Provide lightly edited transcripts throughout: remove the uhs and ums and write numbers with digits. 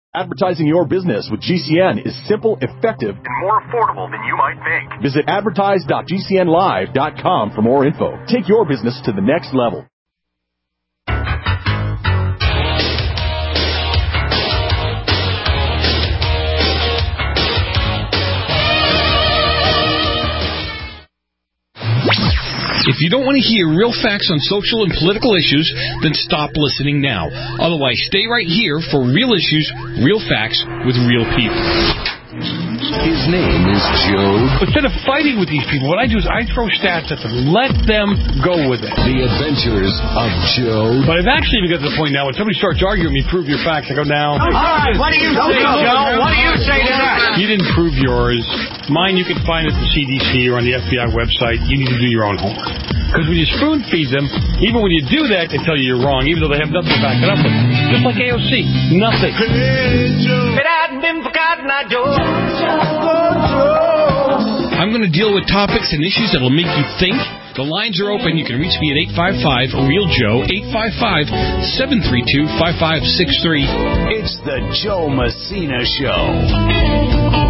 Advertising your business with GCN is simple, effective, and more affordable than you might think. Visit advertise.gcnlive.com for more info. Take your business to the next level. If you don't want to hear real facts on social and political issues, then stop listening now. Otherwise, stay right here for real issues, real facts, with real people. His name is Joe. Instead of fighting with these people, what I do is I throw stats at them. Let them go with it. The Adventures of Joe. But I've actually got to the point now when somebody starts arguing with me, prove your facts, I go, now. All right, what do you say, Joe? What do you say to that? You didn't prove yours. Mine you can find at the CDC or on the FBI website. You need to do your own homework. Because when you spoon feed them, even when you do that, they tell you you're wrong, even though they have nothing to back it up with. Just like AOC. Nothing. If it hadn't been for Cotton Eye Joe. I'm going to deal with topics and issues that will make you think. The lines are open. You can reach me at 855-REAL-JOE, 855-732-5563. It's the Joe Messina Show.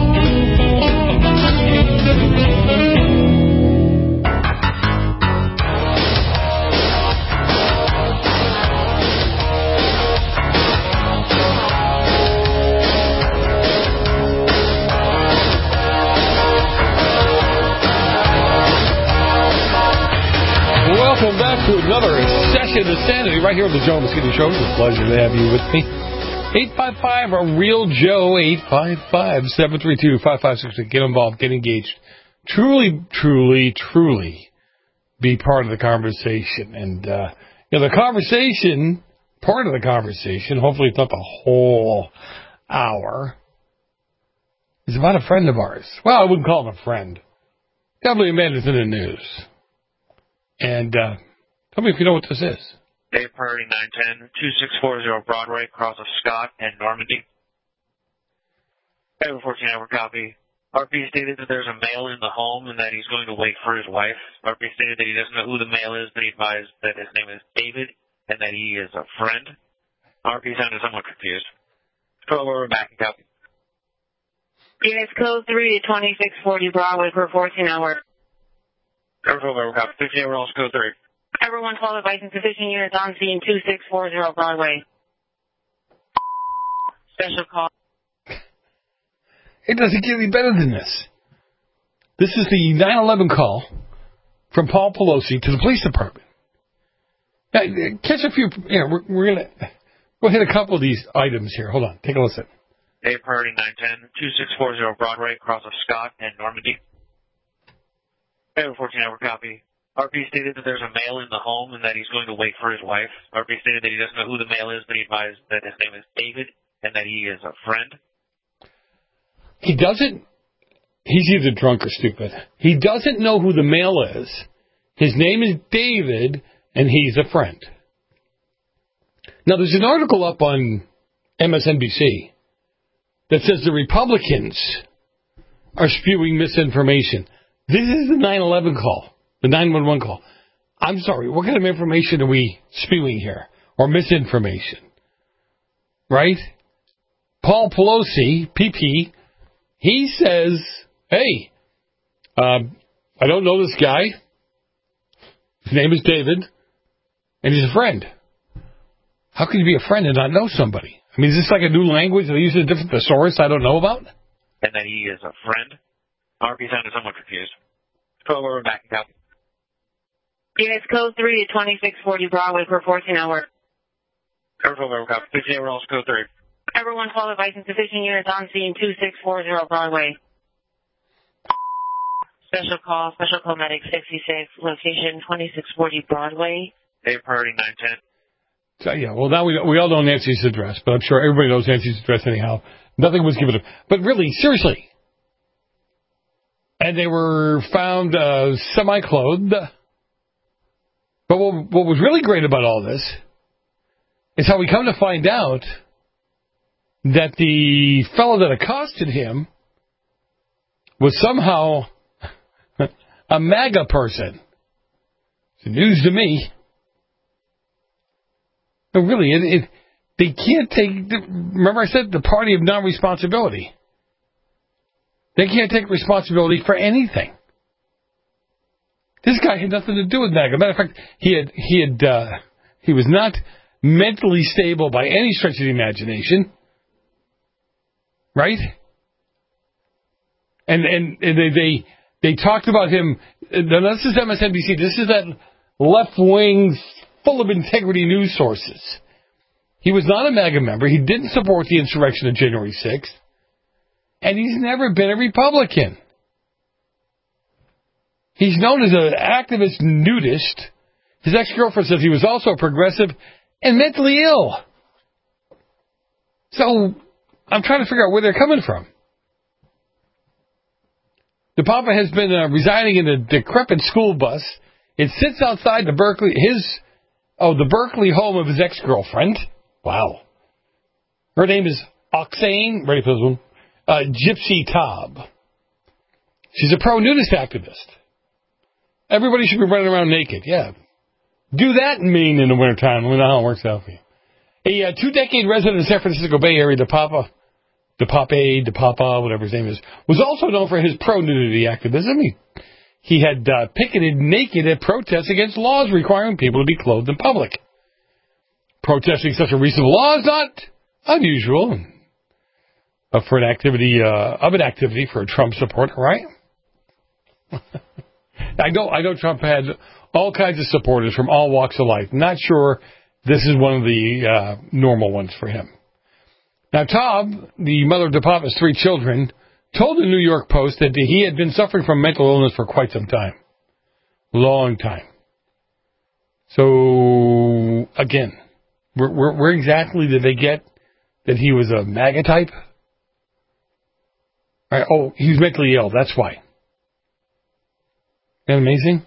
Welcome back to another session of Sanity right here on the Joe Messina Show. It's a pleasure to have you with me. 855-REAL-JOE, 855-732-5563. Get involved, get engaged. Truly, truly, truly be part of the conversation. And, the conversation, part of the conversation, hopefully it's not the whole hour, is about a friend of ours. Well, I wouldn't call him a friend. Definitely a man that's in the news. And tell me if you know what this is. Day Priority 910, 2640 Broadway, across of Scott and Normandy. I have a 14-hour copy. RP stated that there's a male in the home and that he's going to wait for his wife. RP stated that he doesn't know who the male is, but he advised that his name is David and that he is a friend. RP sounded somewhat confused. So we're back in copy. Units code 3 to 2640 Broadway for 14 hours. Over copy. 15 hours, code 3. Everyone 12 advice insufficient units on scene 2640 Broadway. Special call. It doesn't get any better than this. This is the 9/11 call from Paul Pelosi to the police department. Now, catch a few. We're we'll hit a couple of these items here. Hold on. Take a listen. Day Priority 910, 2640 Broadway, across of Scott and Normandy. I have a 14-hour copy. RP stated that there's a male in the home and that he's going to wait for his wife. RP stated that he doesn't know who the male is, but he advised that his name is David and that he is a friend. He doesn't. He's either drunk or stupid. He doesn't know who the male is. His name is David, and he's a friend. Now, there's an article up on MSNBC that says the Republicans are spewing misinformation. This is the 9/11 call, the 911 call. I'm sorry, what kind of information are we spewing here? Or misinformation? Right? Paul Pelosi, PP, he says, hey, I don't know this guy. His name is David, and he's a friend. How can you be a friend and not know somebody? I mean, is this like a new language? Are they using a different thesaurus I don't know about? And that he is a friend. RP sounded somewhat confused. So we're back in copy. Units code 3 to 2640 Broadway for 14 hours. Over copy. 15 hours, code 3. Everyone 12 advice insufficient units on scene 2640 Broadway. Special call medic 66, location 2640 Broadway. Day Priority 910. So, yeah, well, now we all know Nancy's address, but I'm sure everybody knows Nancy's address anyhow. Nothing was given up. But really, seriously. And they were found semi-clothed. But what was really great about all this is how we come to find out that the fellow that accosted him was somehow a MAGA person. It's news to me. But really, They can't take, remember I said the party of non-responsibility. They can't take responsibility for anything. This guy had nothing to do with MAGA. Matter of fact, he was not mentally stable by any stretch of the imagination. Right? And they talked about him. Now, this is MSNBC. This is that left-wing, full of integrity news sources. He was not a MAGA member. He didn't support the insurrection of January 6th. And he's never been a Republican. He's known as an activist nudist. His ex-girlfriend says he was also progressive and mentally ill. So I'm trying to figure out where they're coming from. DePapa has been residing in a decrepit school bus. It sits outside the Berkeley home of his ex-girlfriend. Wow. Her name is Oksane, ready for this one, Gypsy Taub. She's a pro-nudist activist. Everybody should be running around naked. Yeah. Do that in Maine in the wintertime. Let me know how it works out for you. A 2-decade resident of the San Francisco Bay Area, DePapa, whatever his name is, was also known for his pro-nudity activism. He had picketed naked at protests against laws requiring people to be clothed in public. Protesting such a reasonable law is not unusual for an activity for a Trump supporter, right? I know Trump had all kinds of supporters from all walks of life. Not sure this is one of the normal ones for him. Now, Taub, the mother of DePapa's 3 children, told the New York Post that he had been suffering from mental illness for quite some time. Long time. So, again, where exactly did they get that he was a MAGA type? Right, he was mentally ill, that's why. Isn't that amazing?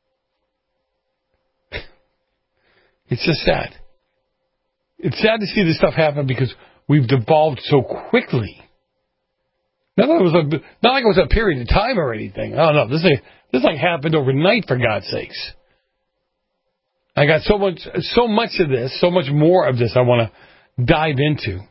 It's just sad. It's sad to see this stuff happen because we've devolved so quickly. Not like it was a period of time or anything. Oh no, this happened overnight, for God's sakes. I got so much of this, so much more of this I want to dive into.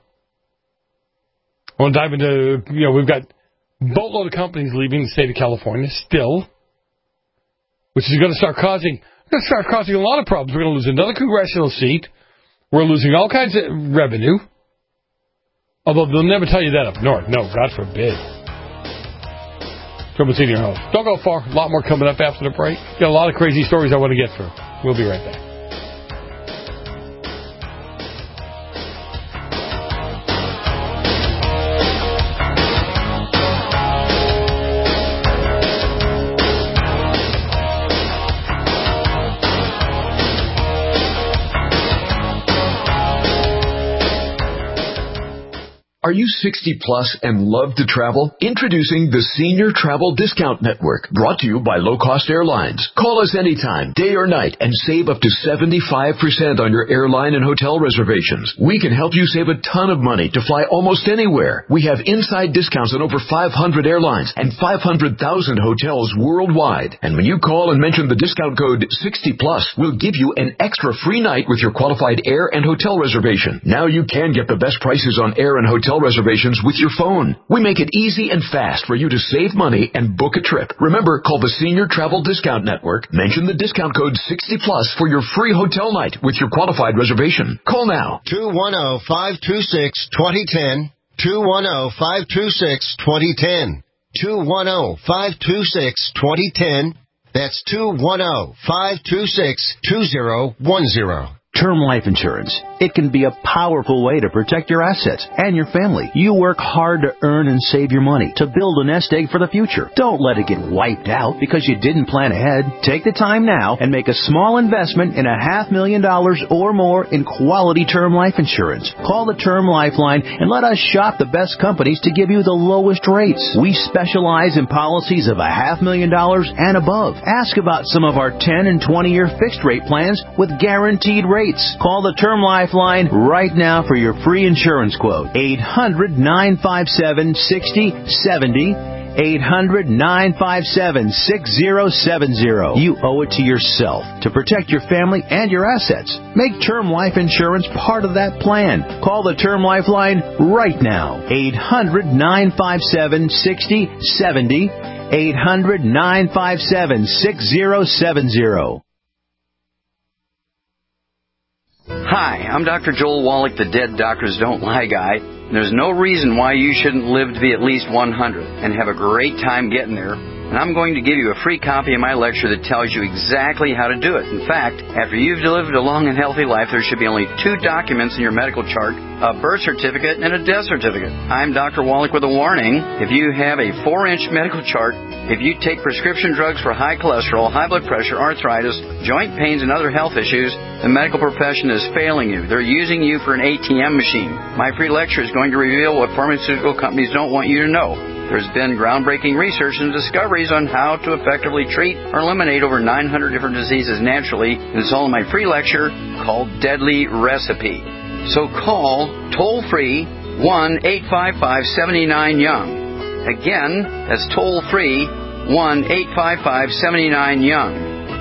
I want to dive into, we've got boatload of companies leaving the state of California still, which is going to start causing a lot of problems. We're going to lose another congressional seat. We're losing all kinds of revenue. Although they'll never tell you that up north. No, God forbid. Trouble seeing your host. Don't go far. A lot more coming up after the break. Got a lot of crazy stories I want to get through. We'll be right back. Are you 60 plus and love to travel? Introducing the Senior Travel Discount Network, brought to you by Low Cost Airlines. Call us anytime, day or night, and save up to 75% on your airline and hotel reservations. We can help you save a ton of money to fly almost anywhere. We have inside discounts on over 500 airlines and 500,000 hotels worldwide. And when you call and mention the discount code 60 plus, we'll give you an extra free night with your qualified air and hotel reservation. Now you can get the best prices on air and hotel reservations with your phone. We make it easy and fast for you to save money and book a trip. Remember, call the Senior Travel Discount Network. Mention the discount code 60 plus for your free hotel night with your qualified reservation. Call now. 210-526-2010. 210-526-2010. 210-526-2010. That's 210-526-2010. Term life insurance. It can be a powerful way to protect your assets and your family. You work hard to earn and save your money to build a nest egg for the future. Don't let it get wiped out because you didn't plan ahead. Take the time now and make a small investment in $500,000 or more in quality term life insurance. Call the Term Lifeline and let us shop the best companies to give you the lowest rates. We specialize in policies of $500,000 and above. Ask about some of our 10 and 20-year fixed rate plans with guaranteed rates. Call the Term Lifeline right now for your free insurance quote. 800-957-6070. 800-957-6070. You owe it to yourself to protect your family and your assets. Make term life insurance part of that plan. Call the Term Life line right now. 800-957-6070. 800-957-6070. Hi, I'm Dr. Joel Wallach, the Dead Doctors Don't Lie guy. There's no reason why you shouldn't live to be at least 100 and have a great time getting there. And I'm going to give you a free copy of my lecture that tells you exactly how to do it. In fact, after you've lived a long and healthy life, there should be only 2 documents in your medical chart, a birth certificate and a death certificate. I'm Dr. Wallach with a warning. If you have a 4-inch medical chart, if you take prescription drugs for high cholesterol, high blood pressure, arthritis, joint pains, and other health issues, the medical profession is failing you. They're using you for an ATM machine. My free lecture is going to reveal what pharmaceutical companies don't want you to know. There's been groundbreaking research and discoveries on how to effectively treat or eliminate over 900 different diseases naturally, and it's all in my free lecture called Deadly Recipe. So call toll-free 1-855-79-YOUNG. Again, that's toll-free 1-855-79-YOUNG.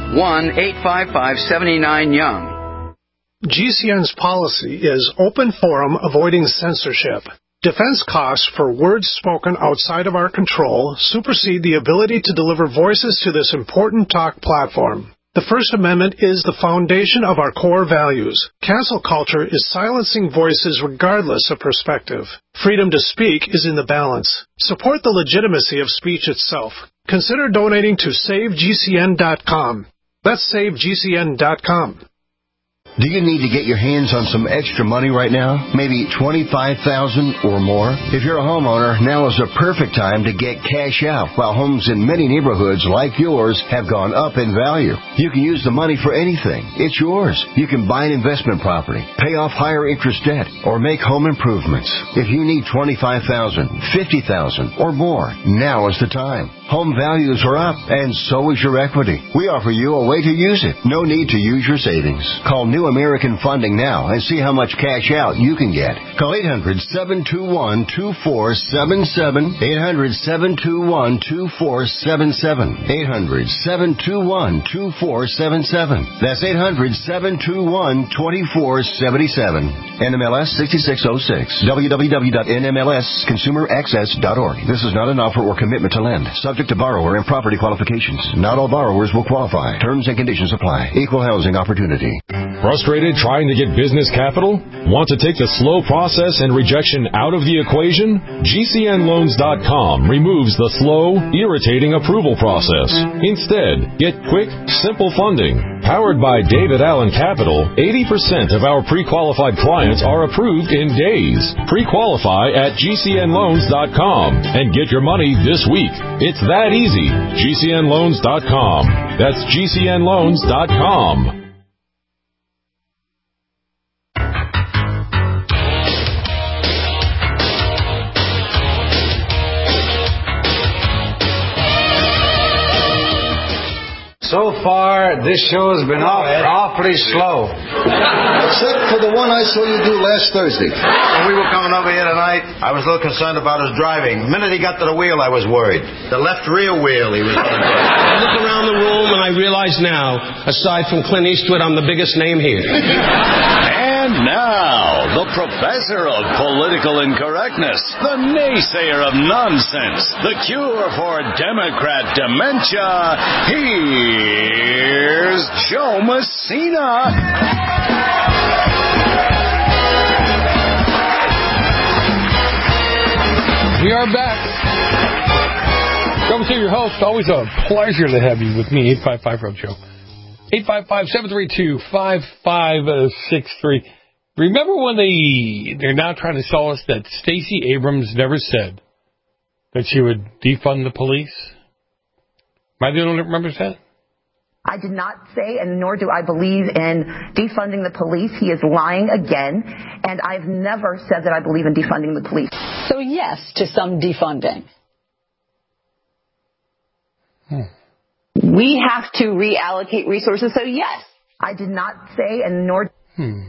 1-855-79-YOUNG. GCN's policy is open forum, avoiding censorship. Defense costs for words spoken outside of our control supersede the ability to deliver voices to this important talk platform. The First Amendment is the foundation of our core values. Cancel culture is silencing voices regardless of perspective. Freedom to speak is in the balance. Support the legitimacy of speech itself. Consider donating to SaveGCN.com. That's SaveGCN.com. Do you need to get your hands on some extra money right now? Maybe $25,000 or more? If you're a homeowner, now is the perfect time to get cash out while homes in many neighborhoods like yours have gone up in value. You can use the money for anything. It's yours. You can buy an investment property, pay off higher interest debt, or make home improvements. If you need $25,000, $50,000 or more, now is the time. Home values are up, and so is your equity. We offer you a way to use it. No need to use your savings. Call New American Funding now and see how much cash out you can get. Call 800-721-2477. 800-721-2477. 800-721-2477. That's 800-721-2477. NMLS 6606. www.nmlsconsumeraccess.org. This is not an offer or commitment to lend. Subject to borrower and property qualifications. Not all borrowers will qualify. Terms and conditions apply. Equal housing opportunity. Frustrated trying to get business capital? Want to take the slow process and rejection out of the equation? GCNloans.com removes the slow, irritating approval process. Instead, get quick, simple funding. Powered by David Allen Capital, 80% of our pre-qualified clients are approved in days. Pre-qualify at GCNloans.com and get your money this week. It's that easy. GCNloans.com. That's GCNloans.com. So far, this show has been awfully slow. Except for the one I saw you do last Thursday. When we were coming over here tonight, I was a little concerned about his driving. The minute he got to the wheel, I was worried. The left rear wheel he was on. I look around the room and I realize now, aside from Clint Eastwood, I'm the biggest name here. And now, the professor of political incorrectness, the naysayer of nonsense, the cure for Democrat dementia, here's Joe Messina. We are back. Come to your host. Always a pleasure to have you with me, 855-ROAD-SHOW. 855-732-5563. Remember when they're now trying to sell us that Stacey Abrams never said that she would defund the police? Am I the only one that remembers that? I did not say, and nor do I believe in defunding the police. He is lying again, and I've never said that I believe in defunding the police. So yes to some defunding. We have to reallocate resources, so yes. I did not say, and nor...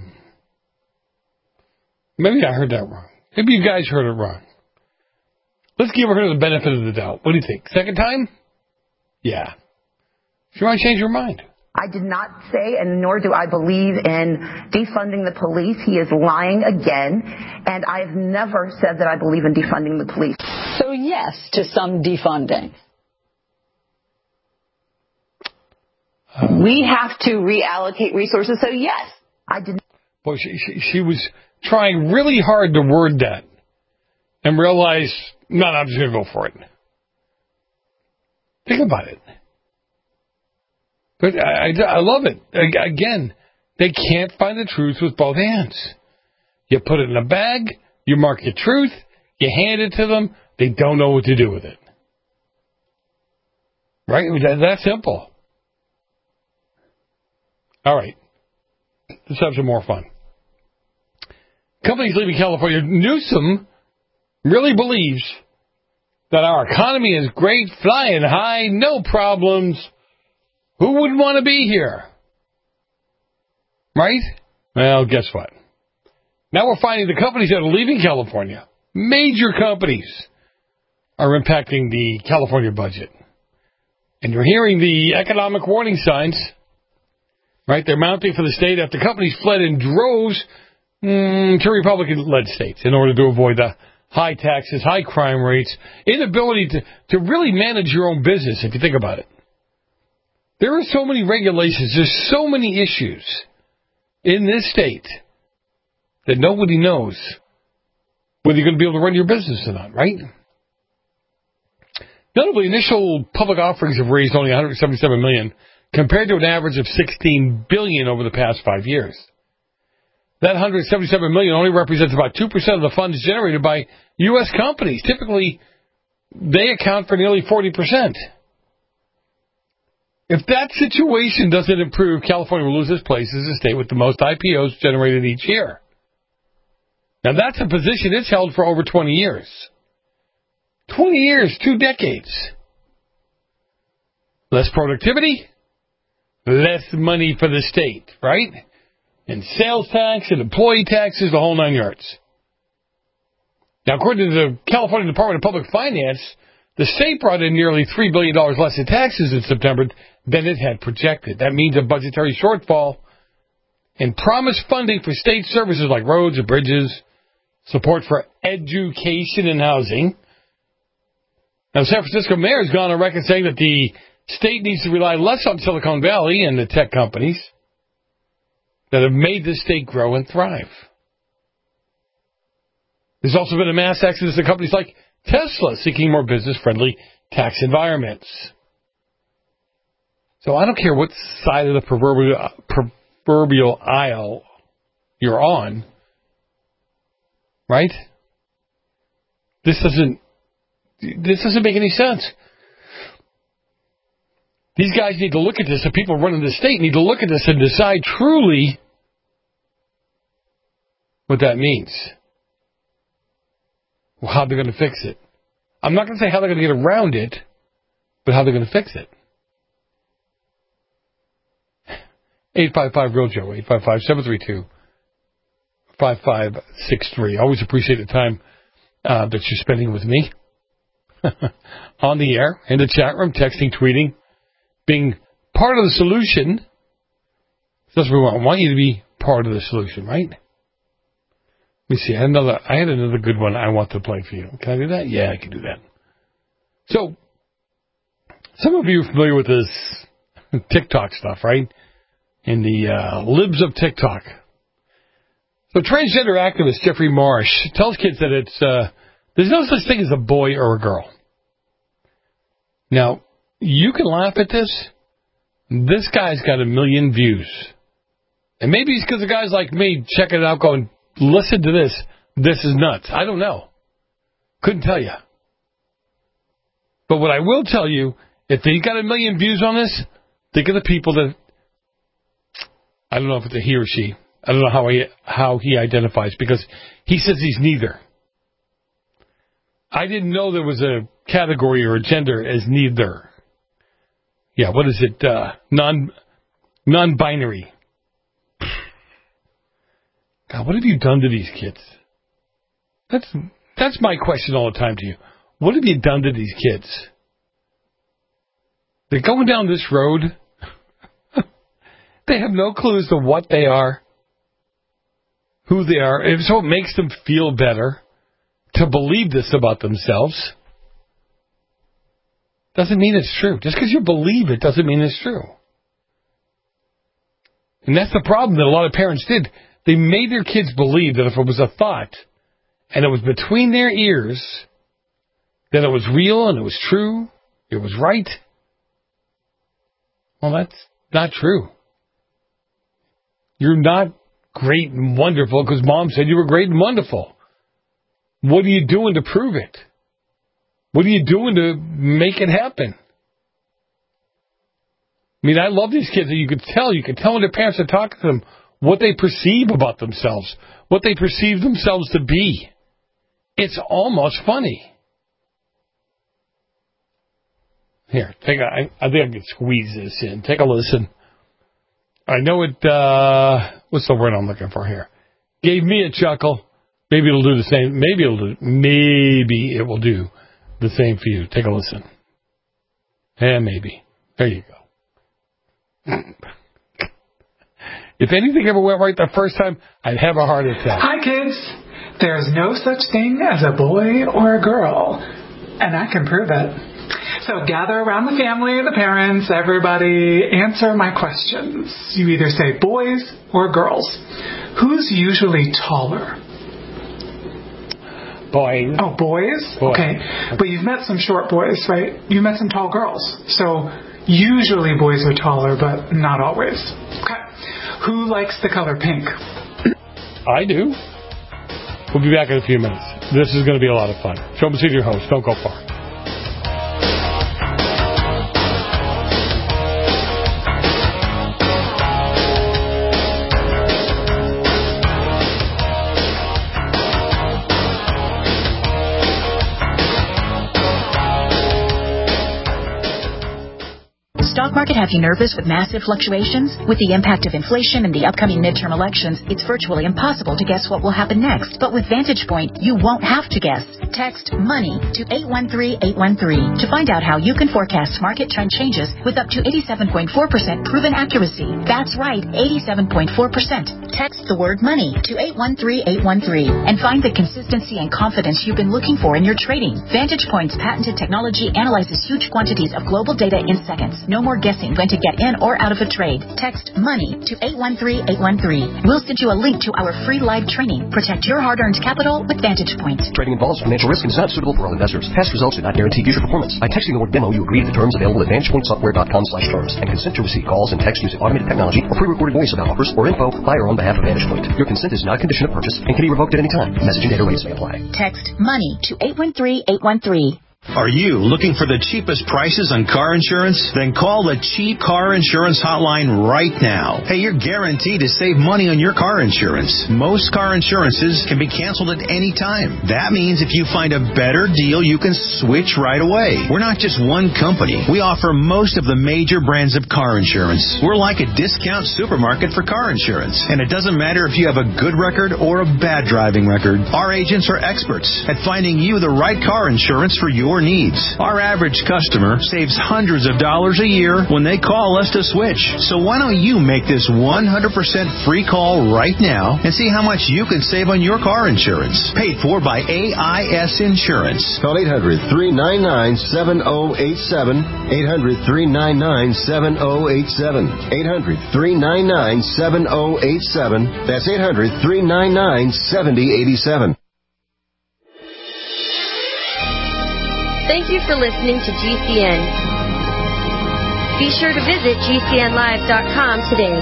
Maybe I heard that wrong. Maybe you guys heard it wrong. Let's give her the benefit of the doubt. What do you think? Second time? Yeah. She might change her mind. I did not say, and nor do I believe in defunding the police. He is lying again, and I have never said that I believe in defunding the police. So yes to some defunding. We have to reallocate resources, so yes. I did. Boy, she was trying really hard to word that and realized, no, I'm just going to go for it. Think about it. But I love it. Again, they can't find the truth with both hands. You put it in a bag, you mark the truth, you hand it to them, they don't know what to do with it. Right? That's simple. All right. Let's have some more fun. Companies leaving California. Newsom really believes that our economy is great, flying high, no problems. Who wouldn't want to be here? Right? Well, guess what? Now we're finding the companies that are leaving California, major companies, are impacting the California budget. And you're hearing the economic warning signs, right? They're mounting for the state after companies fled in droves to Republican-led states in order to avoid the high taxes, high crime rates, inability to really manage your own business, if you think about it. There are so many regulations, there's so many issues in this state that nobody knows whether you're going to be able to run your business or not, right? Notably, initial public offerings have raised only $177 million compared to an average of $16 billion over the past 5 years. That $177 million only represents about 2% of the funds generated by U.S. companies. Typically, they account for nearly 40%. If that situation doesn't improve, California will lose its place as the state with the most IPOs generated each year. Now, that's a position it's held for over 20 years. 20 years, 2 decades. Less productivity, less money for the state, right? And sales tax and employee taxes, the whole 9 yards. Now, according to the California Department of Public Finance, the state brought in nearly $3 billion less in taxes in September than it had projected. That means a budgetary shortfall and promised funding for state services like roads and bridges, support for education and housing. Now, San Francisco mayor has gone on record saying that the state needs to rely less on Silicon Valley and the tech companies that have made the state grow and thrive. There's also been a mass exodus of companies like Tesla seeking more business-friendly tax environments. So I don't care what side of the proverbial aisle you're on, right? This doesn't make any sense. These guys need to look at this, the people running the state need to look at this and decide truly what that means. How they're going to fix it. I'm not going to say how they're going to get around it, but how they're going to fix it. 855-REAL-JOE, 855-732-5563. Always appreciate the time that you're spending with me on the air, in the chat room, texting, tweeting, being part of the solution. That's what we want. I want you to be part of the solution, right? Let me see. I had another good one I want to play for you. Can I do that? Yeah, I can do that. So, some of you are familiar with this TikTok stuff, right? In the libs of TikTok. So, transgender activist Jeffrey Marsh tells kids that there's no such thing as a boy or a girl. Now, you can laugh at this. This guy's got 1 million views. And maybe it's because of guys like me checking it out going, listen to this. This is nuts. I don't know. Couldn't tell you. But what I will tell you, if he got 1 million views on this, think of the people that, I don't know if it's a he or she. I don't know how he identifies, because he says he's neither. I didn't know there was a category or a gender as neither. Yeah, what is it? Non-binary. God, what have you done to these kids? That's my question all the time to you. What have you done to these kids? They're going down this road. They have no clue as to what they are, who they are. So it makes them feel better to believe this about themselves. Doesn't mean it's true. Just because you believe it doesn't mean it's true. And that's the problem that a lot of parents did. They made their kids believe that if it was a thought and it was between their ears, that it was real and it was true, it was right. Well, that's not true. You're not great and wonderful because Mom said you were great and wonderful. What are you doing to prove it? What are you doing to make it happen? I mean, I love these kids. You could tell when their parents are talking to them what they perceive about themselves, what they perceive themselves to be. It's almost funny. Here, I think I can squeeze this in. Take a listen. I know it, what's the word I'm looking for here? Gave me a chuckle. Maybe it'll do the same. Maybe it will do the same for you. Take a listen. Yeah, maybe. There you go. If anything ever went right the first time, I'd have a heart attack. Hi, kids. There's no such thing as a boy or a girl, and I can prove it. So gather around the family, the parents, everybody, answer my questions. You either say boys or girls. Who's usually taller? Boys. Oh, boys? Okay. But you've met some short boys, right? You met some tall girls. So usually boys are taller, but not always. Okay. Who likes the color pink? I do. We'll be back in a few minutes. This is going to be a lot of fun. Joe Messina, your host. Don't go far. Stock market have you nervous with massive fluctuations? With the impact of inflation and the upcoming midterm elections, it's virtually impossible to guess what will happen next. But with Vantage Point, you won't have to guess. Text MONEY to 813-813 to find out how you can forecast market trend changes with up to 87.4% proven accuracy. That's right, 87.4%. Text the word MONEY to 813-813 and find the consistency and confidence you've been looking for in your trading. Vantage Point's patented technology analyzes huge quantities of global data in seconds. No more guessing when to get in or out of a trade. Text MONEY to 813-813. We'll send you a link to our free live training. Protect your hard-earned capital with Vantage Point. Trading involves financial risk and is not suitable for all investors. Past results do not guarantee future performance. By texting the word demo, you agree to the terms available at VantagePointSoftware.com/terms and consent to receive calls and text using automated technology or pre-recorded voice about offers or info by or on behalf of Vantage Point. Your consent is not a condition of purchase and can be revoked at any time. Message and data rates may apply. Text MONEY to 813-813. Are you looking for the cheapest prices on car insurance? Then call the Cheap Car Insurance Hotline right now. Hey, you're guaranteed to save money on your car insurance. Most car insurances can be canceled at any time. That means if you find a better deal, you can switch right away. We're not just one company. We offer most of the major brands of car insurance. We're like a discount supermarket for car insurance. And it doesn't matter if you have a good record or a bad driving record. Our agents are experts at finding you the right car insurance for your needs. Our average customer saves hundreds of dollars a year when they call us to switch. So why don't you make this 100% free call right now and see how much you can save on your car insurance. Paid for by AIS Insurance. Call 800-399-7087. 800-399-7087. 800-399-7087. That's 800-399-7087. Thank you for listening to GCN. Be sure to visit GCNlive.com today.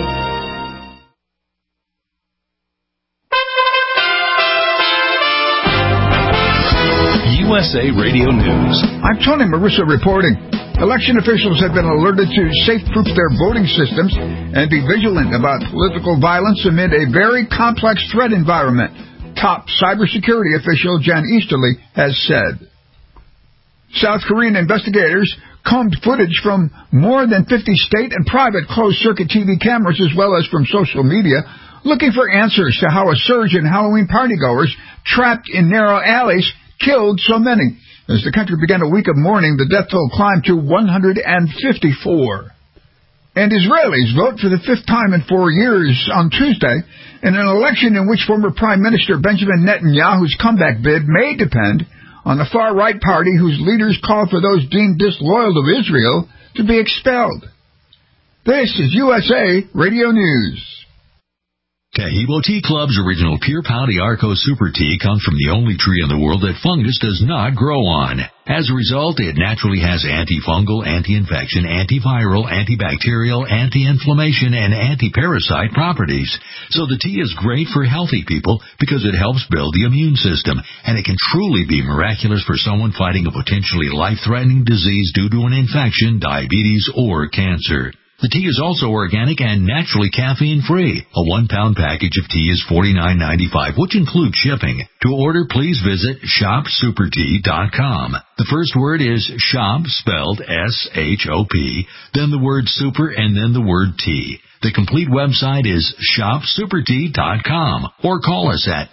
USA Radio News. I'm Tony Marissa reporting. Election officials have been alerted to safe-proof their voting systems and be vigilant about political violence amid a very complex threat environment, top cybersecurity official Jen Easterly has said. South Korean investigators combed footage from more than 50 state and private closed-circuit TV cameras as well as from social media, looking for answers to how a surge in Halloween partygoers trapped in narrow alleys killed so many. As the country began a week of mourning, the death toll climbed to 154. And Israelis vote for the fifth time in 4 years on Tuesday in an election in which former Prime Minister Benjamin Netanyahu's comeback bid may depend on the far-right party whose leaders call for those deemed disloyal to Israel to be expelled. This is USA Radio News. Tahibo Tea Club's original Pure Pau d'Arco Super Tea comes from the only tree in the world that fungus does not grow on. As a result, it naturally has antifungal, anti-infection, antiviral, antibacterial, anti-inflammation, and anti-parasite properties. So the tea is great for healthy people because it helps build the immune system, and it can truly be miraculous for someone fighting a potentially life-threatening disease due to an infection, diabetes, or cancer. The tea is also organic and naturally caffeine-free. A 1-pound package of tea is $49.95, which includes shipping. To order, please visit shopsupertea.com. The first word is shop, spelled S-H-O-P, then the word super, and then the word tea. The complete website is shopsupertea.com, or call us at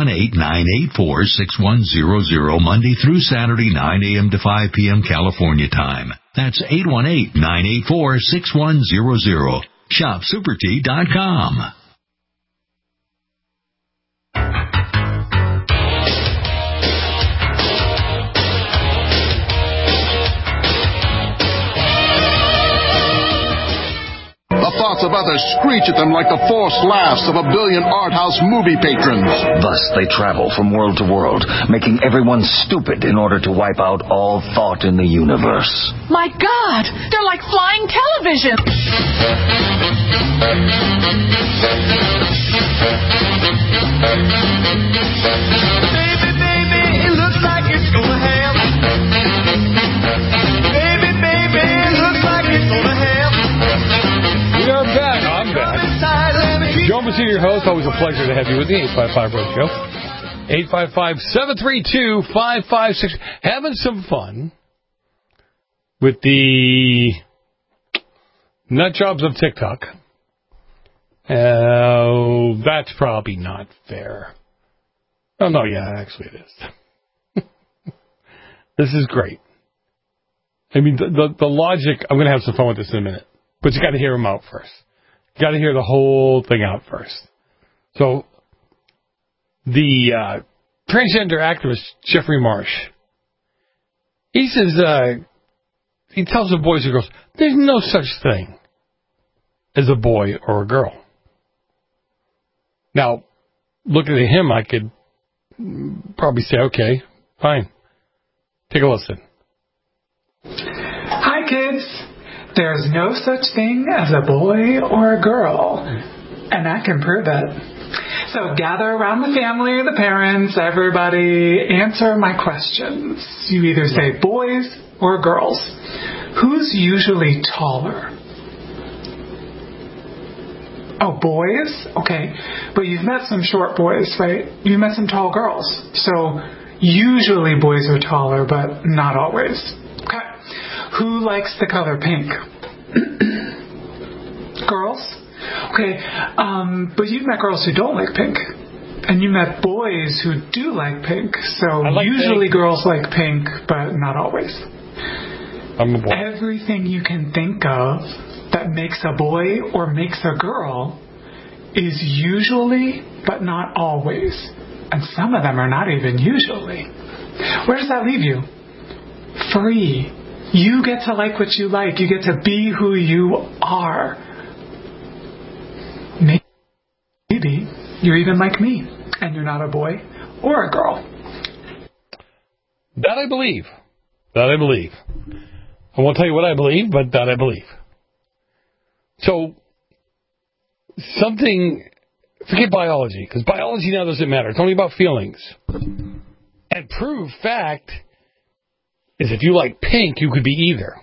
818-984-6100 Monday through Saturday, 9 a.m. to 5 p.m. California time. That's 818-984-6100. shopsupertea.com. The thoughts of others screech at them like the forced laughs of a billion art house movie patrons. Thus they travel from world to world, making everyone stupid in order to wipe out all thought in the universe. My God! They're like flying television! Baby, baby, it looks like it's gonna happen. Baby, baby, it looks like it's gonna happen. We are back. I'm back. Joe Messina, your host. Always a pleasure to have you with the 855 Road Show. 855-732-556. Having some fun with the nut jobs of TikTok. That's probably not fair. Oh, no, yeah, actually it is. This is great. I mean, the logic, I'm going to have some fun with this in a minute. But you got to hear them out first. You got to hear the whole thing out first. So, the transgender activist Jeffrey Marsh, he says, he tells the boys and girls, there's no such thing as a boy or a girl. Now, looking at him, I could probably say, okay, fine. Take a listen. Hi, kids. There's no such thing as a boy or a girl, and I can prove it. So gather around the family, the parents, everybody, answer my questions. You either say boys or girls. Who's usually taller? Oh, boys? Okay. But you've met some short boys, right? You've met some tall girls. So usually boys are taller, but not always. Okay. Who likes the color pink? Girls? Okay, but you've met girls who don't like pink. And you met boys who do like pink. So like usually pink. Girls like pink, but not always. I'm a boy. Everything you can think of that makes a boy or makes a girl is usually, but not always. And some of them are not even usually. Where does that leave you? Free. You get to like what you like. You get to be who you are. Maybe you're even like me, and you're not a boy or a girl. That I believe. That I believe. I won't tell you what I believe, but that I believe. So, forget biology, because biology now doesn't matter. It's only about feelings. And proved fact is if you like pink, you could be either.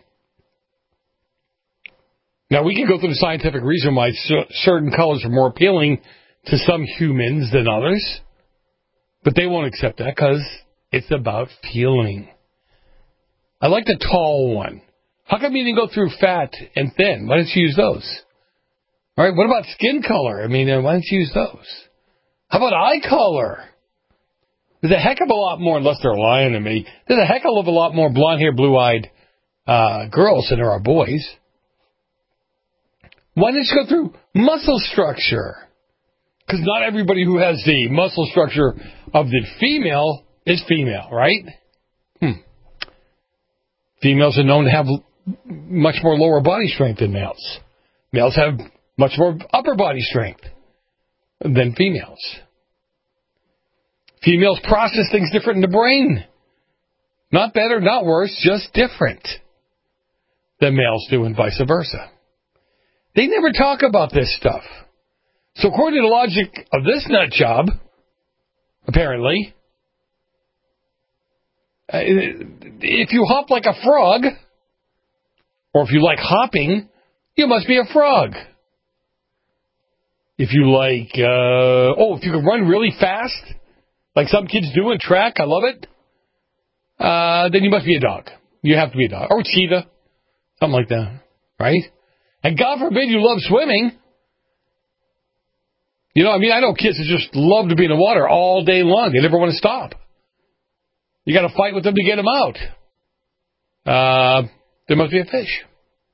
Now, we can go through the scientific reason why certain colors are more appealing to some humans than others, but they won't accept that because it's about feeling. I like the tall one. How come you didn't go through fat and thin? Why didn't you use those? All right, what about skin color? I mean, why didn't you use those? How about eye color? There's a heck of a lot more, unless they're lying to me, there's a heck of a lot more blonde-haired, blue-eyed girls than there are boys. Why don't you go through muscle structure? Because not everybody who has the muscle structure of the female is female, right? Females are known to have much more lower body strength than males. Males have much more upper body strength than females. Females process things different in the brain. Not better, not worse, just different than males do and vice versa. They never talk about this stuff. So according to the logic of this nut job, apparently, if you hop like a frog, or if you like hopping, you must be a frog. If you like, if you can run really fast, like some kids do in track, I love it, then you must be a dog. You have to be a dog. Or a cheetah, something like that, right? And God forbid you love swimming. You know, I know kids that just love to be in the water all day long. They never want to stop. You got to fight with them to get them out. There must be a fish.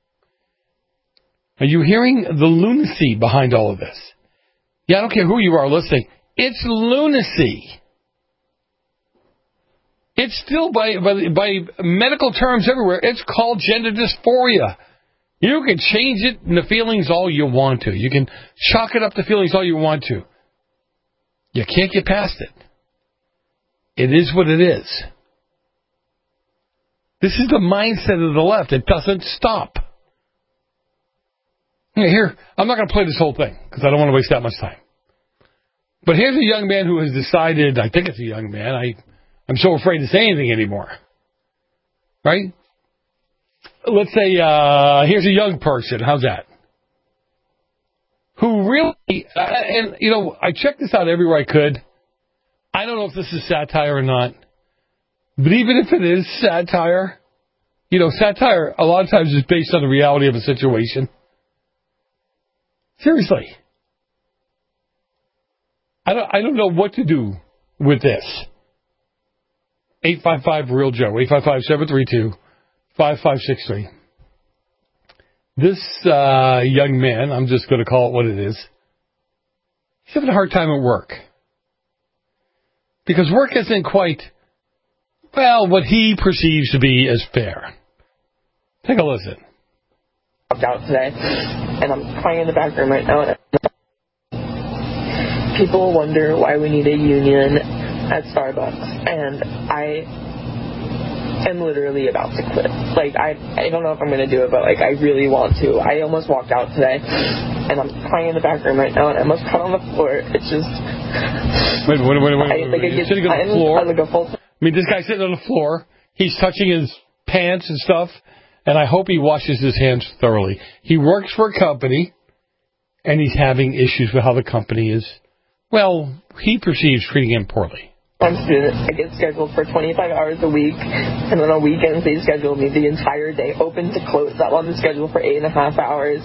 Are you hearing the lunacy behind all of this? Yeah, I don't care who you are listening. It's lunacy. It's still, by medical terms everywhere, it's called gender dysphoria. You can change it in the feelings all you want to. You can chalk it up to feelings all you want to. You can't get past it. It is what it is. This is the mindset of the left. It doesn't stop. Here, I'm not going to play this whole thing because I don't want to waste that much time. But here's a young man who has decided, I think it's a young man, I'm so afraid to say anything anymore. Right? Let's say, here's a young person. How's that? Who really, and you know, I checked this out everywhere I could. I don't know if this is satire or not. But even if it is satire, you know, satire a lot of times is based on the reality of a situation. Seriously. I don't know what to do with this. 855-REAL-JOE, 855-732-5563. This young man, I'm just going to call it what it is, he's having a hard time at work. Because work isn't quite, well, what he perceives to be as fair. Take a listen. I walked out today, and I'm crying in the back room right now. People wonder why we need a union at Starbucks, and I am literally about to quit. Like, I don't know if I'm going to do it, but, like, I really want to. I almost walked out today, and I'm crying in the back room right now, and I almost cut on the floor. It's just... Wait. You're sitting on the floor? I mean, this guy's sitting on the floor. He's touching his pants and stuff, and I hope he washes his hands thoroughly. He works for a company, and he's having issues with how the company is, well, he perceives treating him poorly. I'm a student. I get scheduled for 25 hours a week, and then on weekends they schedule me the entire day, open to close. I'm on the schedule for 8.5 hours.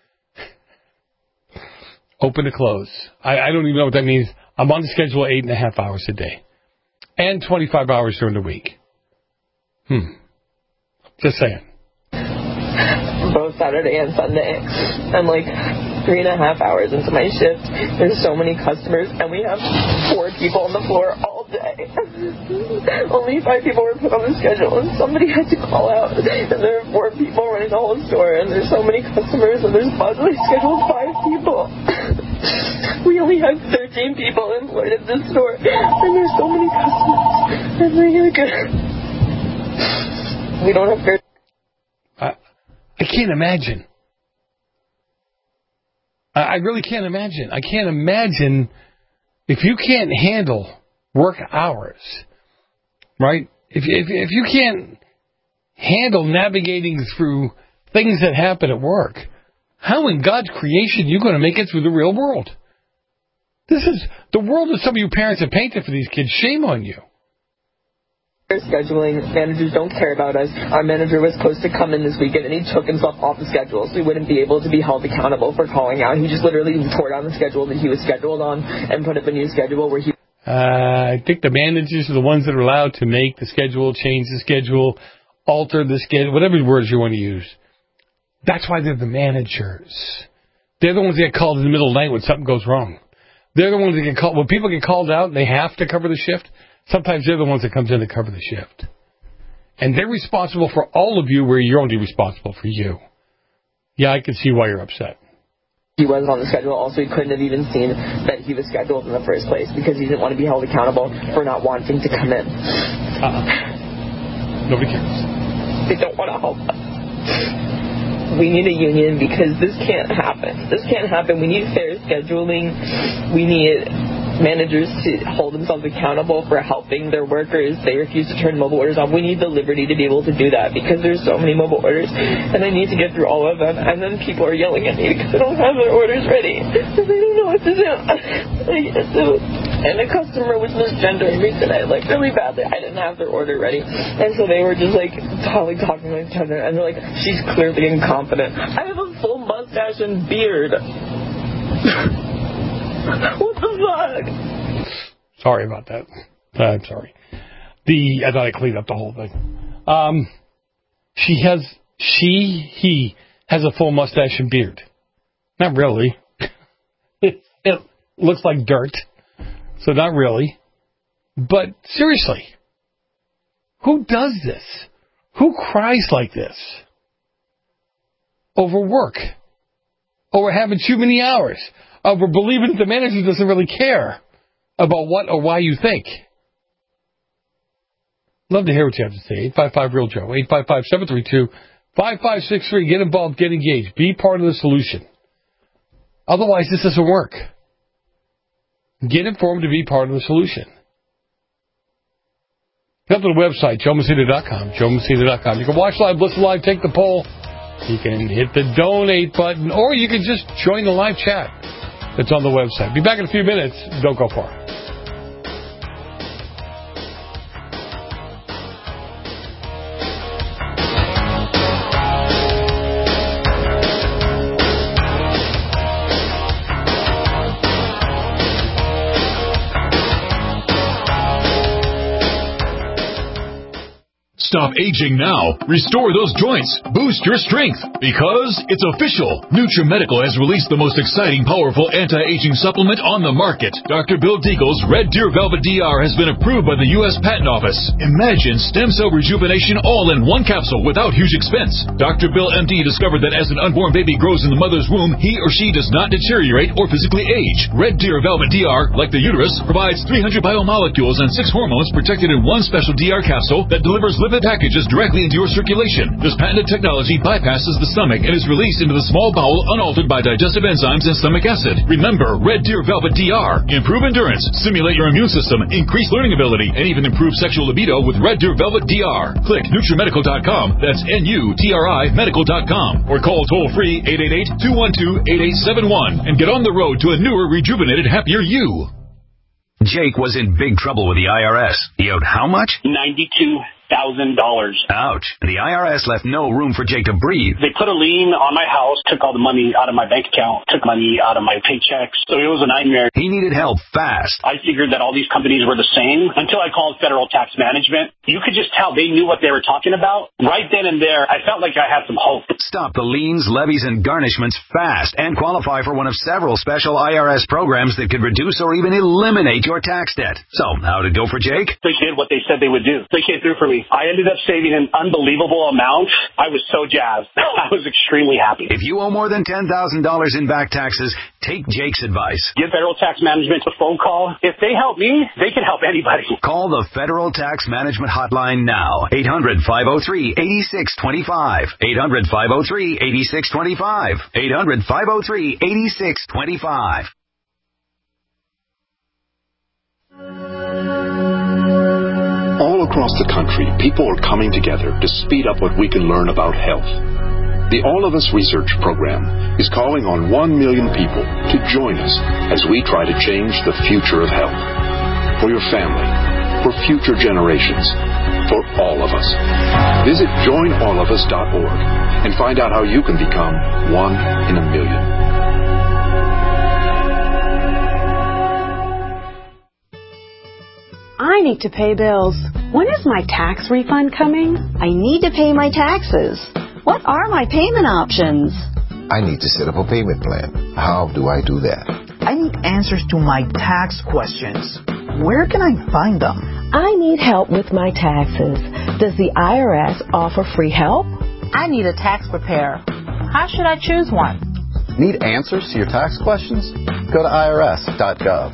Open to close. I don't even know what that means. I'm on the schedule 8.5 hours a day. And 25 hours during the week. Just saying. Both Saturday and Sunday. I'm like 3.5 hours into my shift. There's so many customers, and we have 4 people on the floor all day. Only 5 people were put on the schedule, and somebody had to call out. And there are 4 people running the whole store, and there's so many customers, and there's possibly scheduled 5 people. We only have 13 people employed at this store, and there's so many customers. And we don't have very... I can't imagine. I really can't imagine. I can't imagine if you can't handle work hours, right? If you can't handle navigating through things that happen at work, how in God's creation are you going to make it through the real world? This is the world that some of you parents have painted for these kids. Shame on you. Scheduling managers don't care about us. Our manager was supposed to come in this weekend, and he took himself off the schedule, so we wouldn't be able to be held accountable for calling out. He just literally tore down the schedule that he was scheduled on and put up a new schedule where he... I think the managers are the ones that are allowed to make the schedule, change the schedule, alter the schedule, whatever words you want to use. That's why they're the managers. They're the ones that get called in the middle of the night when something goes wrong. They're the ones that get called. When people get called out and they have to cover the shift, sometimes they're the ones that comes in to cover the shift. And they're responsible for all of you where you're only responsible for you. Yeah, I can see why you're upset. He wasn't on the schedule. Also, he couldn't have even seen that he was scheduled in the first place because he didn't want to be held accountable for not wanting to come in. Nobody cares. They don't want to help us. We need a union because this can't happen. This can't happen. We need fair scheduling. We need managers to hold themselves accountable for helping their workers. They refuse to turn mobile orders off. We need the liberty to be able to do that because there's so many mobile orders and I need to get through all of them, and then people are yelling at me because they don't have their orders ready and they don't know what to do. And a customer was misgendering me today, like really badly. I didn't have their order ready, and so they were just like talking to each other, and they're like, she's clearly incompetent. I have a full mustache and beard. What the fuck? Sorry about that. I'm sorry. I thought I cleaned up the whole thing. He has a full mustache and beard. Not really. It looks like dirt. So not really. But seriously, who does this? Who cries like this? Over work. Over having too many hours. Over believing that the manager doesn't really care about what or why you think. Love to hear what you have to say. 855-REAL-JOE. 855-732-5563. Get involved. Get engaged. Be part of the solution. Otherwise, this doesn't work. Get informed to be part of the solution. Come to the website, JoeMessina.com. JoeMessina.com. You can watch live, listen live, take the poll. You can hit the donate button, or you can just join the live chat that's on the website. Be back in a few minutes. Don't go far. Stop aging now. Restore those joints. Boost your strength. Because it's official. NutriMedical has released the most exciting, powerful anti-aging supplement on the market. Dr. Bill Deagle's Red Deer Velvet DR has been approved by the U.S. Patent Office. Imagine stem cell rejuvenation all in one capsule without huge expense. Dr. Bill MD discovered that as an unborn baby grows in the mother's womb, he or she does not deteriorate or physically age. Red Deer Velvet DR, like the uterus, provides 300 biomolecules and 6 hormones protected in one special DR capsule that delivers lipid packages directly into your circulation. This patented technology bypasses the stomach and is released into the small bowel unaltered by digestive enzymes and stomach acid. Remember, Red Deer Velvet DR. Improve endurance, stimulate your immune system, increase learning ability, and even improve sexual libido with Red Deer Velvet DR. Click NutriMedical.com. That's NUTRI Medical.com. Or call toll-free 888-212-8871 and get on the road to a newer, rejuvenated, happier you. Jake was in big trouble with the IRS. He owed how much? $92,000. Ouch. The IRS left no room for Jake to breathe. They put a lien on my house, took all the money out of my bank account, took money out of my paychecks. So it was a nightmare. He needed help fast. I figured that all these companies were the same until I called Federal Tax Management. You could just tell they knew what they were talking about. Right then and there, I felt like I had some hope. Stop the liens, levies, and garnishments fast and qualify for one of several special IRS programs that could reduce or even eliminate your tax debt. So, how'd it go for Jake? They did what they said they would do. They came through for me. I ended up saving an unbelievable amount. I was so jazzed. I was extremely happy. If you owe more than $10,000 in back taxes, take Jake's advice. Give Federal Tax Management a phone call. If they help me, they can help anybody. Call the Federal Tax Management Hotline now. 800-503-8625. 800-503-8625. 800-503-8625. All across the country, people are coming together to speed up what we can learn about health. The All of Us Research Program is calling on 1 million people to join us as we try to change the future of health. For your family, for future generations, for all of us. Visit joinallofus.org and find out how you can become 1 in a million. I need to pay bills. When is my tax refund coming? I need to pay my taxes. What are my payment options? I need to set up a payment plan. How do I do that? I need answers to my tax questions. Where can I find them? I need help with my taxes. Does the IRS offer free help? I need a tax preparer. How should I choose one? Need answers to your tax questions? Go to irs.gov.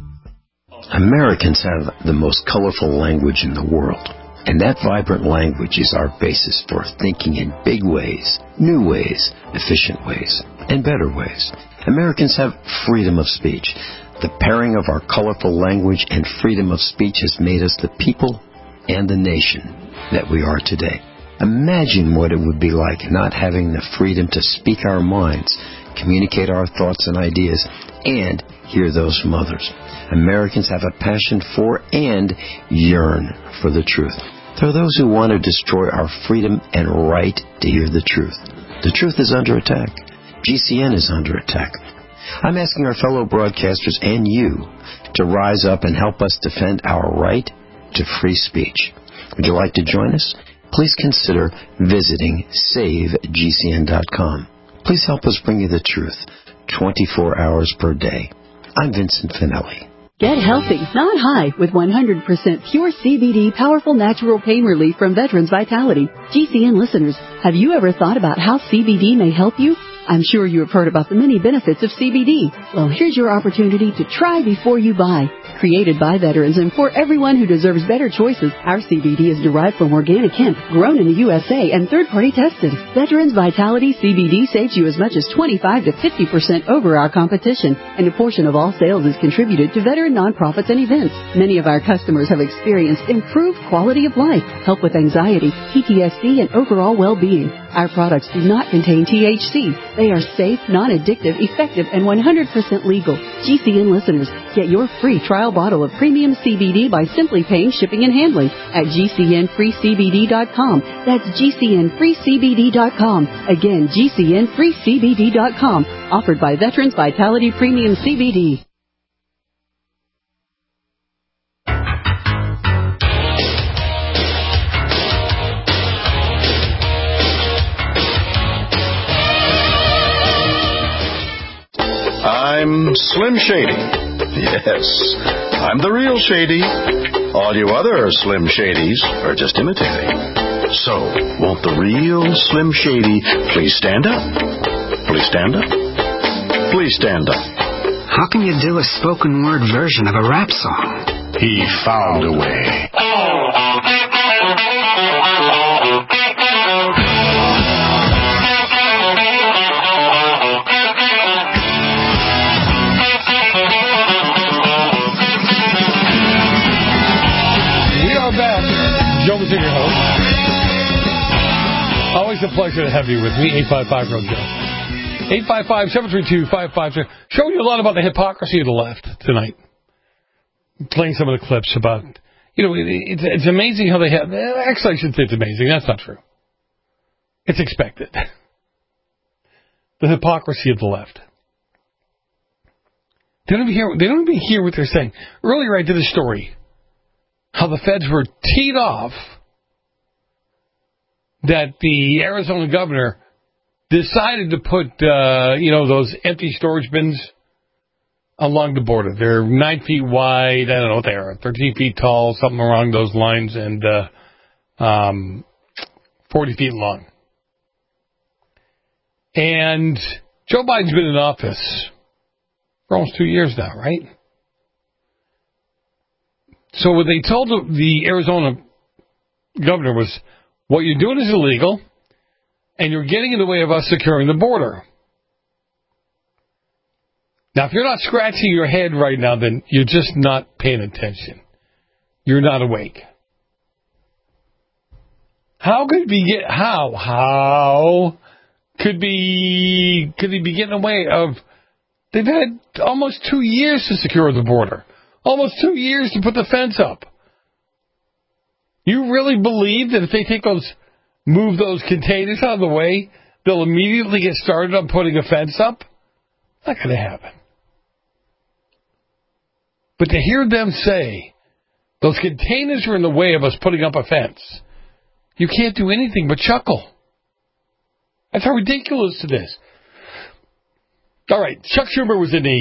Americans have the most colorful language in the world. And that vibrant language is our basis for thinking in big ways, new ways, efficient ways, and better ways. Americans have freedom of speech. The pairing of our colorful language and freedom of speech has made us the people and the nation that we are today. Imagine what it would be like not having the freedom to speak our minds, communicate our thoughts and ideas, and hear those from others. Americans have a passion for and yearn for the truth. There are those who want to destroy our freedom and right to hear the truth. The truth is under attack. GCN is under attack. I'm asking our fellow broadcasters and you to rise up and help us defend our right to free speech. Would you like to join us? Please consider visiting SaveGCN.com. Please help us bring you the truth 24 hours per day. I'm Vincent Finelli. Get healthy, not high, with 100% pure CBD powerful natural pain relief from Veterans Vitality. GCN listeners, have you ever thought about how CBD may help you? I'm sure you have heard about the many benefits of CBD. Well, here's your opportunity to try before you buy. Created by veterans and for everyone who deserves better choices, our CBD is derived from organic hemp, grown in the USA, and third-party tested. Veterans Vitality CBD saves you as much as 25 to 50% over our competition, and a portion of all sales is contributed to veteran nonprofits and events. Many of our customers have experienced improved quality of life, help with anxiety, PTSD, and overall well-being. Our products do not contain THC. They are safe, non-addictive, effective, and 100% legal. GCN listeners, get your free trial bottle of premium CBD by simply paying shipping and handling at GCNFreeCBD.com. That's GCNFreeCBD.com. Again, GCNFreeCBD.com. Offered by Veterans Vitality Premium CBD. I'm Slim Shady. Yes, I'm the real Shady. All you other Slim Shadys are just imitating. So, won't the real Slim Shady please stand up? Please stand up? Please stand up. How can you do a spoken word version of a rap song? He found a way. Joe was your host. Always a pleasure to have you with me. 855-ROE-JOE. 855-732-5500. Showing you a lot about the hypocrisy of the left tonight. Playing some of the clips about, it's amazing how they have, actually I should say it's amazing. That's not true. It's expected. The hypocrisy of the left. They don't even hear what they're saying. Earlier I did a story how the feds were teed off that the Arizona governor decided to put, those empty storage bins along the border. They're 9 feet wide. I don't know what they are, 13 feet tall, something along those lines, and 40 feet long. And Joe Biden's been in office for almost 2 years now, right? So what they told the Arizona governor was, what you're doing is illegal, and you're getting in the way of us securing the border. Now, if you're not scratching your head right now, then you're just not paying attention. You're not awake. How could he be getting away of? They've had almost 2 years to secure the border. Almost 2 years to put the fence up. You really believe that if they move those containers out of the way, they'll immediately get started on putting a fence up? Not going to happen. But to hear them say Those containers are in the way of us putting up a fence. You can't do anything but chuckle. That's how ridiculous it is. All right, Chuck Schumer was in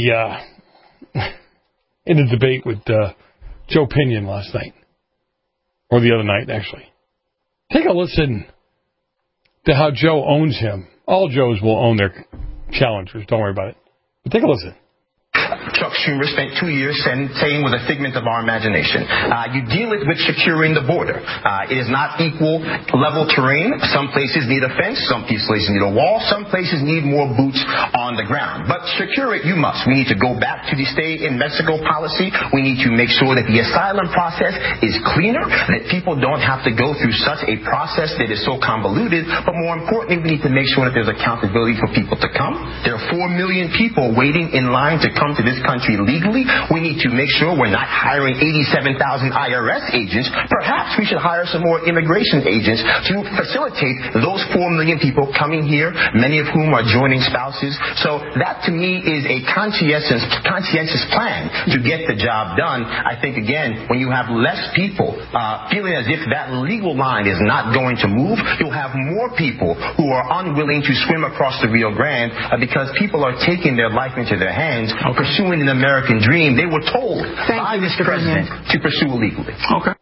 a debate with Joe Pinion last night, or the other night, actually. Take a listen to how Joe owns him. All Joes will own their challengers. Don't worry about it. But take a listen. Chuck Schumer spent 2 years saying was a figment of our imagination. You deal it with securing the border. It is not equal level terrain. Some places need a fence. Some places need a wall. Some places need more boots on the ground. But secure it you must. We need to go back to the stay in Mexico policy. We need to make sure that the asylum process is cleaner, that people don't have to go through such a process that is so convoluted. But more importantly, we need to make sure that there's accountability for people to come. There are 4 million people waiting in line to come to this country legally. We need to make sure we're not hiring 87,000 IRS agents. Perhaps we should hire some more immigration agents to facilitate those 4 million people coming here, many of whom are joining spouses. So that to me is a conscientious plan to get the job done. I think, again, when you have less people feeling as if that legal line is not going to move, you'll have more people who are unwilling to swim across the Rio Grande because people are taking their life into their hands, pursuing an American dream they were told by this president to pursue illegally. Okay.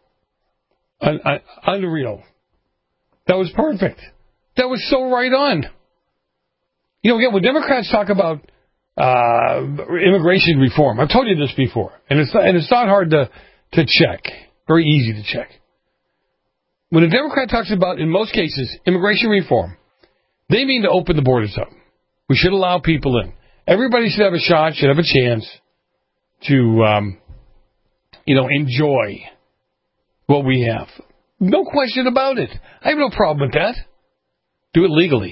Unreal. That was perfect. That was so right on. You know, again, when Democrats talk about immigration reform, I've told you this before, and it's not hard to check. Very easy to check. When a Democrat talks about, in most cases, immigration reform, they mean to open the borders up. We should allow people in. Everybody should have a shot, should have a chance to, enjoy what we have. No question about it. I have no problem with that. Do it legally.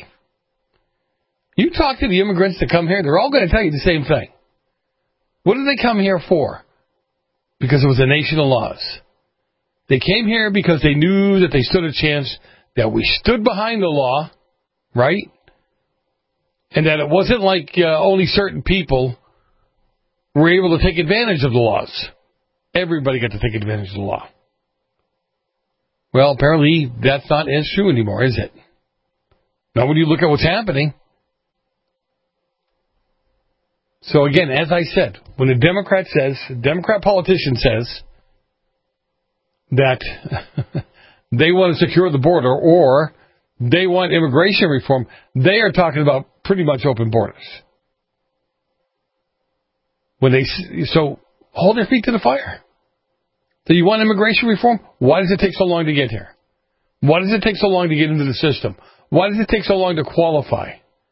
You talk to the immigrants that come here, they're all going to tell you the same thing. What did they come here for? Because it was a nation of laws. They came here because they knew that they stood a chance, that we stood behind the law, right? And that it wasn't like only certain people were able to take advantage of the laws. Everybody got to take advantage of the law. Well, apparently that's not as true anymore, is it? Not when you look at what's happening. So again, as I said, when a Democrat politician says that they want to secure the border or they want immigration reform, they are talking about pretty much open borders. So hold their feet to the fire. So you want immigration reform? Why does it take so long to get here? Why does it take so long to get into the system? Why does it take so long to qualify?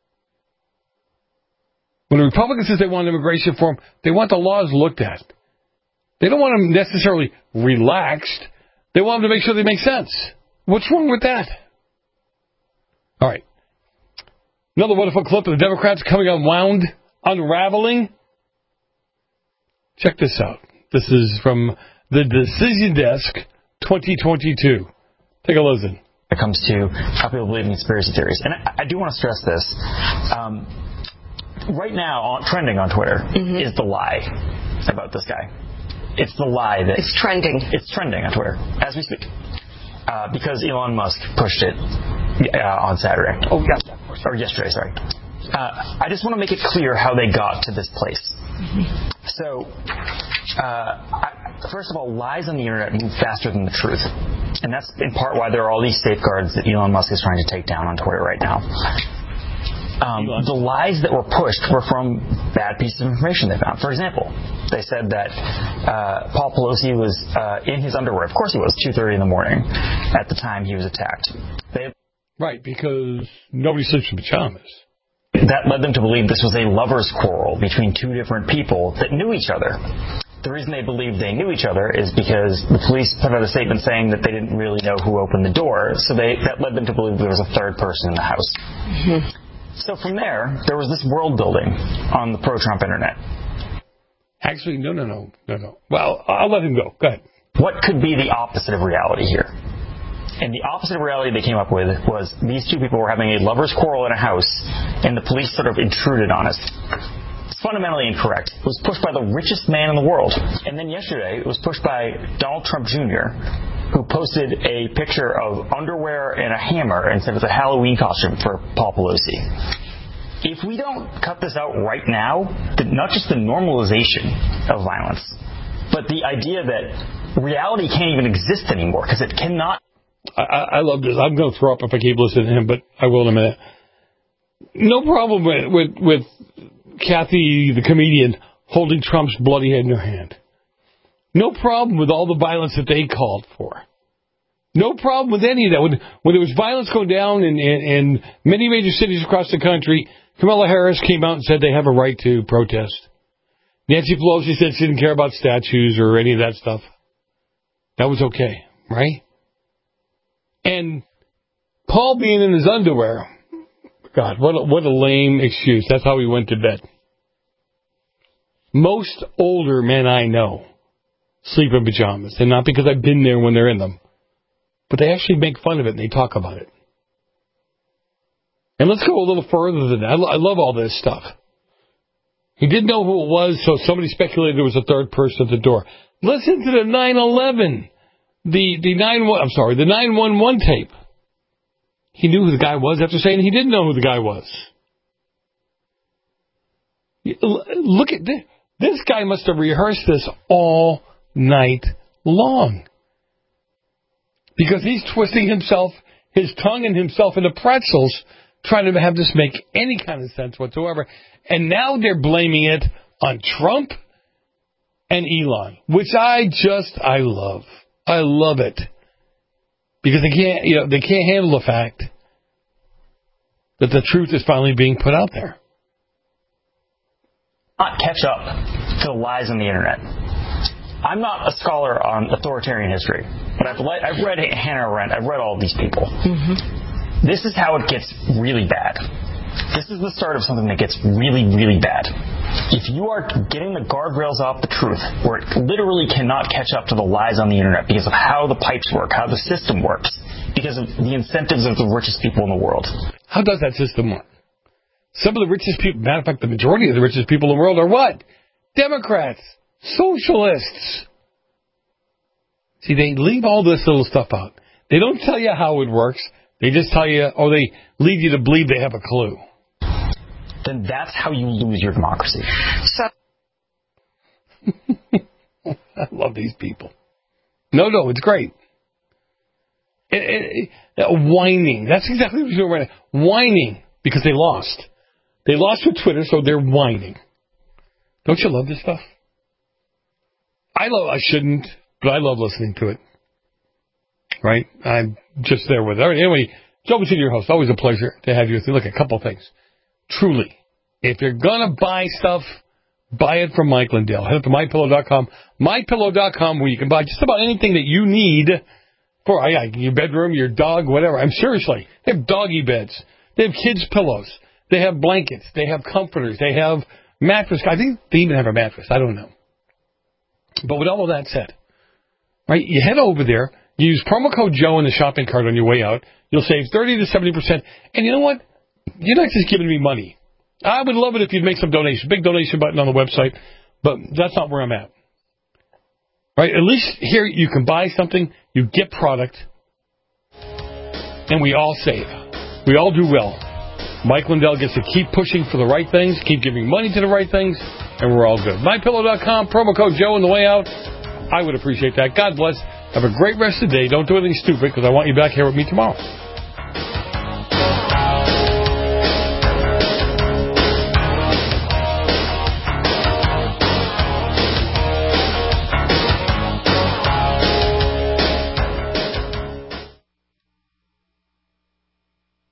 When the Republicans say they want immigration reform, they want the laws looked at. They don't want them necessarily relaxed. They want them to make sure they make sense. What's wrong with that? All right. Another wonderful clip of the Democrats coming unwound, unraveling. Check this out. This is from the Decision Desk 2022. Take a listen. When it comes to how people believe in conspiracy theories. And I do want to stress this. Right now, trending on Twitter is the lie about this guy. It's the lie that... It's trending. It's trending on Twitter as we speak. Because Elon Musk pushed it on Saturday. Oh, yeah. Or yesterday, sorry. I just want to make it clear how they got to this place. So, first of all, lies on the internet move faster than the truth. And that's in part why there are all these safeguards that Elon Musk is trying to take down on Twitter right now. The lies that were pushed were from bad pieces of information they found. For example, they said that Paul Pelosi was in his underwear. Of course he was, 2:30 in the morning at the time he was attacked. Right, because nobody sleeps in pajamas. That led them to believe this was a lover's quarrel between two different people that knew each other. The reason they believed they knew each other is because the police put out a statement saying that they didn't really know who opened the door, so that led them to believe there was a third person in the house. So from there was this world building on the pro-Trump internet. Actually, no. Well, I'll let him go. Go ahead. What could be the opposite of reality here? And the opposite of reality they came up with was these two people were having a lover's quarrel in a house, and the police sort of intruded on us. fundamentally incorrect. It was pushed by the richest man in the world. And then yesterday, it was pushed by Donald Trump Jr., who posted a picture of underwear and a hammer and said it's a Halloween costume for Paul Pelosi. If we don't cut this out right now, not just the normalization of violence, but the idea that reality can't even exist anymore because it cannot. I love this. I'm going to throw up if I keep listening to him, but I will in a minute. No problem with Kathy, the comedian, holding Trump's bloody head in her hand. No problem with all the violence that they called for. No problem with any of that. When there was violence going down in many major cities across the country, Kamala Harris came out and said they have a right to protest. Nancy Pelosi said she didn't care about statues or any of that stuff. That was okay, right? And Paul being in his underwear, God, what a lame excuse. That's how he went to bed. Most older men I know sleep in pajamas, and not because I've been there when they're in them, but they actually make fun of it and they talk about it. And let's go a little further than that. I love all this stuff. He didn't know who it was, so somebody speculated it was a third person at the door. Listen to the 9/11, the 911 tape. He knew who the guy was after saying he didn't know who the guy was. Look at this. This guy must have rehearsed this all night long. Because he's twisting himself, his tongue and himself into pretzels, trying to have this make any kind of sense whatsoever. And now they're blaming it on Trump and Elon, which I love. I love it. Because they can't handle the fact that the truth is finally being put out there. Not catch up to the lies on the internet. I'm not a scholar on authoritarian history, but I've read Hannah Arendt. I've read all these people. Mm-hmm. This is how it gets really bad. This is the start of something that gets really, really bad. If you are getting the guardrails off the truth, where it literally cannot catch up to the lies on the internet because of how the pipes work, how the system works, because of the incentives of the richest people in the world. How does that system work? Some of the richest people, matter of fact, the majority of the richest people in the world are what? Democrats, socialists. See, they leave all this little stuff out. They don't tell you how it works. They just tell you, or they lead you to believe they have a clue. Then that's how you lose your democracy. I love these people. No, it's great. Whining. That's exactly what you're doing right now. Whining because they lost. They lost with Twitter, so they're whining. Don't you love this stuff? I shouldn't, but I love listening to it. Right? I'm just there with it. Anyway, Joe Messina, your host. Always a pleasure to have you with me. Look, a couple things. Truly, if you're going to buy stuff, buy it from Mike Lindell. Head up to MyPillow.com. MyPillow.com, where you can buy just about anything that you need for your bedroom, your dog, whatever. Seriously, they have doggy beds. They have kids' pillows. They have blankets. They have comforters. They have mattress. I think they even have a mattress. I don't know. But with all of that said, right, you head over there. You use promo code Joe in the shopping cart on your way out. You'll save 30 to 70%. And you know what? You're not just giving me money. I would love it if you'd make some donation. Big donation button on the website. But that's not where I'm at. Right? At least here you can buy something. You get product. And we all save. We all do well. Mike Lindell gets to keep pushing for the right things, keep giving money to the right things, and we're all good. MyPillow.com, promo code Joe on the way out. I would appreciate that. God bless. Have a great rest of the day. Don't do anything stupid because I want you back here with me tomorrow.